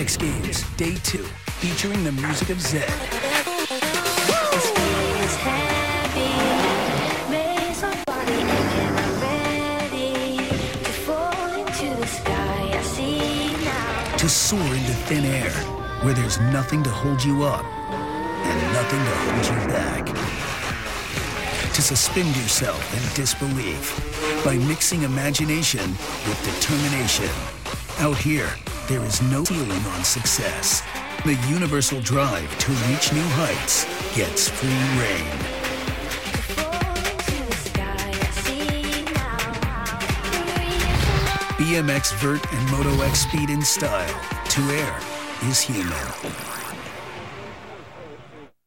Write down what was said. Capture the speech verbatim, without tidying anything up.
X Games, Day two, featuring the music of Zedd. To soar into thin air, where there's nothing to hold you up and nothing to hold you back. To suspend yourself in disbelief by mixing imagination with determination. Out here, there is no ceiling on success. The universal drive to reach new heights gets free reign. B M X Vert and Moto X Speed in style. To air is human.